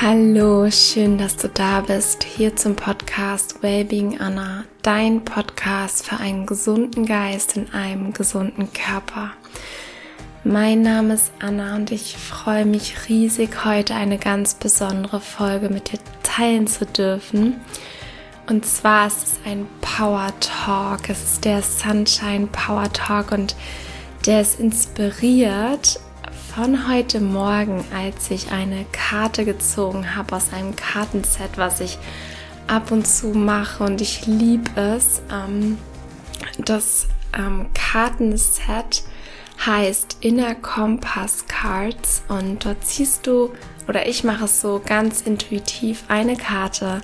Hallo, schön, dass du da bist, hier zum Podcast Wellbeing Anna, dein Podcast für einen gesunden Geist in einem gesunden Körper. Mein Name ist Anna und ich freue mich riesig, heute eine ganz besondere Folge mit dir teilen zu dürfen. Und zwar ist es ein Power Talk, es ist der Sunshine Power Talk und der ist inspiriert von heute Morgen, als ich eine Karte gezogen habe aus einem Kartenset, was ich ab und zu mache und ich liebe es. Das Kartenset heißt Inner Compass Cards und dort ziehst du, oder ich mache es so ganz intuitiv, eine Karte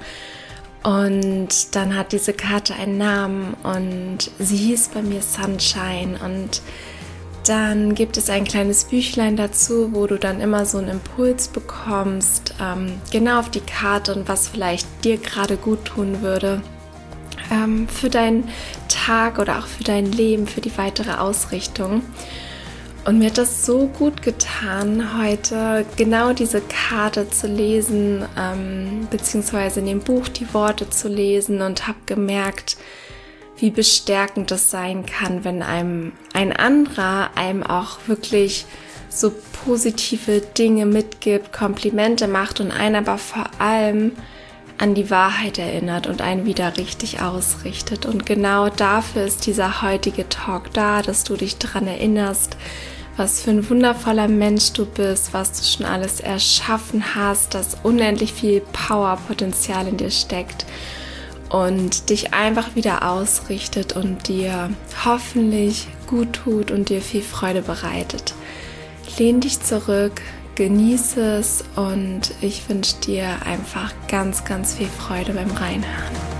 und dann hat diese Karte einen Namen und sie hieß bei mir Sunshine und dann gibt es ein kleines Büchlein dazu, wo du dann immer so einen Impuls bekommst, genau auf die Karte und was vielleicht dir gerade gut tun würde für deinen Tag oder auch für dein Leben, für die weitere Ausrichtung. Und mir hat das so gut getan, heute genau diese Karte zu lesen, beziehungsweise in dem Buch die Worte zu lesen und habe gemerkt, wie bestärkend das sein kann, wenn einem ein anderer einem auch wirklich so positive Dinge mitgibt, Komplimente macht und einen aber vor allem an die Wahrheit erinnert und einen wieder richtig ausrichtet. Und genau dafür ist dieser heutige Talk da, dass du dich daran erinnerst, was für ein wundervoller Mensch du bist, was du schon alles erschaffen hast, dass unendlich viel Powerpotenzial in dir steckt und dich einfach wieder ausrichtet und dir hoffentlich gut tut und dir viel Freude bereitet. Lehn dich zurück, genieße es und ich wünsche dir einfach ganz, ganz viel Freude beim Reinhören.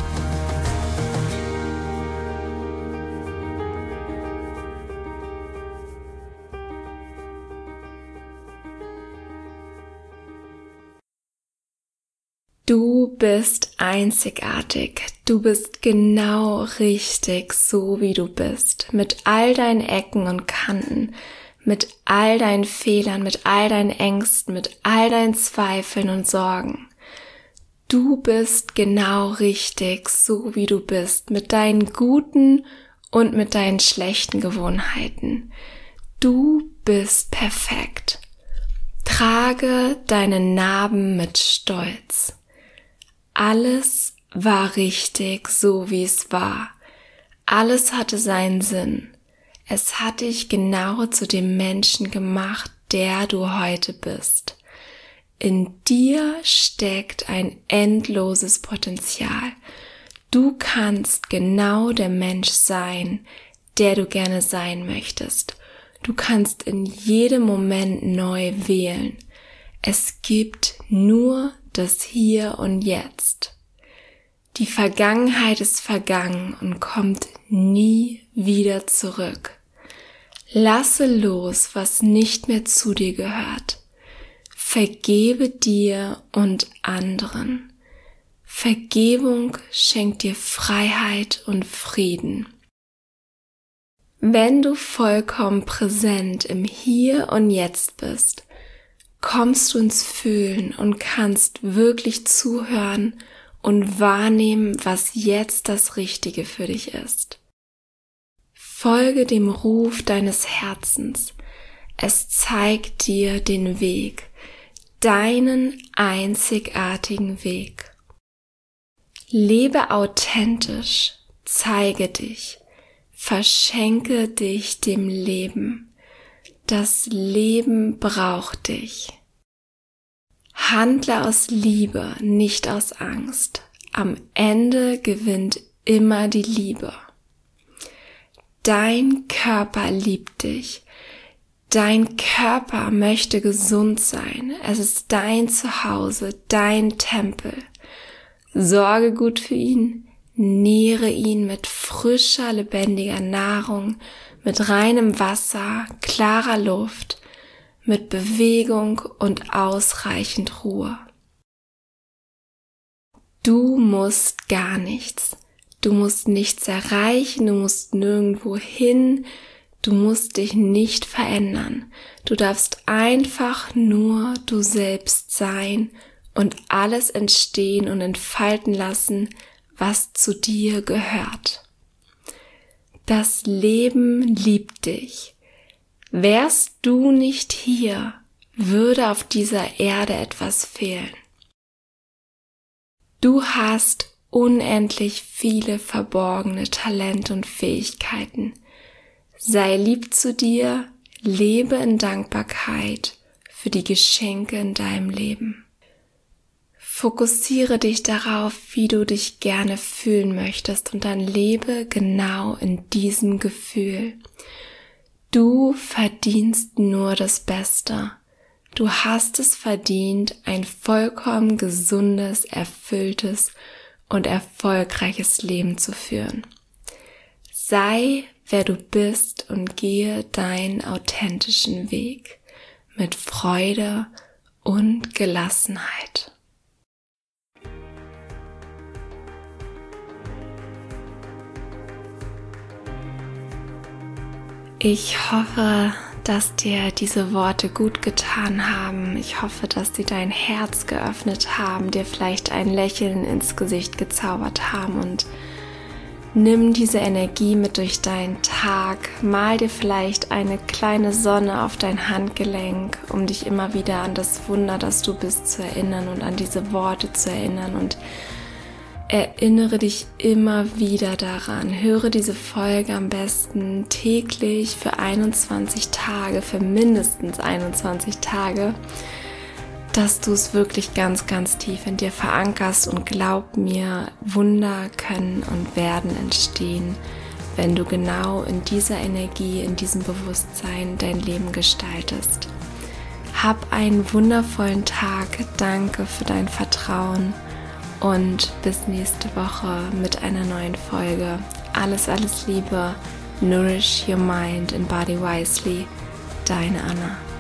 Du bist einzigartig, du bist genau richtig, so wie du bist, mit all deinen Ecken und Kanten, mit all deinen Fehlern, mit all deinen Ängsten, mit all deinen Zweifeln und Sorgen. Du bist genau richtig, so wie du bist, mit deinen guten und mit deinen schlechten Gewohnheiten. Du bist perfekt. Trage deine Narben mit Stolz. Alles war richtig, so wie es war. Alles hatte seinen Sinn. Es hat dich genau zu dem Menschen gemacht, der du heute bist. In dir steckt ein endloses Potenzial. Du kannst genau der Mensch sein, der du gerne sein möchtest. Du kannst in jedem Moment neu wählen. Es gibt nur das Hier und Jetzt. Die Vergangenheit ist vergangen und kommt nie wieder zurück. Lasse los, was nicht mehr zu dir gehört. Vergebe dir und anderen. Vergebung schenkt dir Freiheit und Frieden. Wenn du vollkommen präsent im Hier und Jetzt bist, kommst du ins Fühlen und kannst wirklich zuhören und wahrnehmen, was jetzt das Richtige für dich ist. Folge dem Ruf deines Herzens. Es zeigt dir den Weg, deinen einzigartigen Weg. Lebe authentisch, zeige dich, verschenke dich dem Leben. Das Leben braucht dich. Handle aus Liebe, nicht aus Angst. Am Ende gewinnt immer die Liebe. Dein Körper liebt dich. Dein Körper möchte gesund sein. Es ist dein Zuhause, dein Tempel. Sorge gut für ihn, nähre ihn mit frischer, lebendiger Nahrung, mit reinem Wasser, klarer Luft, mit Bewegung und ausreichend Ruhe. Du musst gar nichts. Du musst nichts erreichen, du musst nirgendwo hin, du musst dich nicht verändern. Du darfst einfach nur du selbst sein und alles entstehen und entfalten lassen, was zu dir gehört. Das Leben liebt dich. Wärst du nicht hier, würde auf dieser Erde etwas fehlen. Du hast unendlich viele verborgene Talente und Fähigkeiten. Sei lieb zu dir, lebe in Dankbarkeit für die Geschenke in deinem Leben. Fokussiere dich darauf, wie du dich gerne fühlen möchtest und dann lebe genau in diesem Gefühl. Du verdienst nur das Beste. Du hast es verdient, ein vollkommen gesundes, erfülltes und erfolgreiches Leben zu führen. Sei, wer du bist und gehe deinen authentischen Weg mit Freude und Gelassenheit. Ich hoffe, dass dir diese Worte gut getan haben. Ich hoffe, dass sie dein Herz geöffnet haben, dir vielleicht ein Lächeln ins Gesicht gezaubert haben und nimm diese Energie mit durch deinen Tag. Mal dir vielleicht eine kleine Sonne auf dein Handgelenk, um dich immer wieder an das Wunder, das du bist, zu erinnern und an diese Worte zu erinnern und erinnere dich immer wieder daran. Höre diese Folge am besten täglich für 21 Tage, für mindestens 21 Tage, dass du es wirklich ganz, ganz tief in dir verankerst und glaub mir, Wunder können und werden entstehen, wenn du genau in dieser Energie, in diesem Bewusstsein dein Leben gestaltest. Hab einen wundervollen Tag, danke für dein Vertrauen. Und bis nächste Woche mit einer neuen Folge. Alles, alles Liebe. Nourish your mind and body wisely. Deine Anna.